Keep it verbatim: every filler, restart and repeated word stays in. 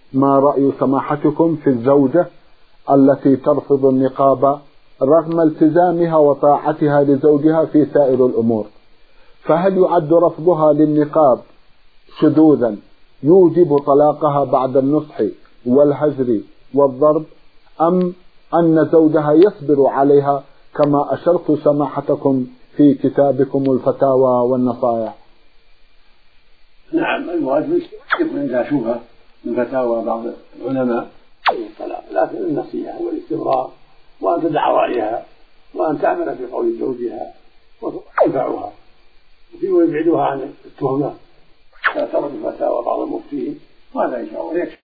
ما رأي سماحتكم في الزوجة التي ترفض النقاب رغم التزامها وطاعتها لزوجها في سائر الأمور؟ فهل يعد رفضها للنقاب شذوذا يوجب طلاقها بعد النصح والهجر والضرب، أم أن زوجها يصبر عليها كما أشرت سماحتكم في كتابكم الفتاوى والنصائح؟ نعم، الواجب يكون عندها شبهة من فتاوى بعض العلماء الطلاق، لكن النصيحة والاستمرار وأن تدع رأيها وأن تعمل في قول زوجها وتنفعها ويبعدها عن التهمة لا ترد فتاوى بعض المفتين، وهذا إن شاء الله يكفي.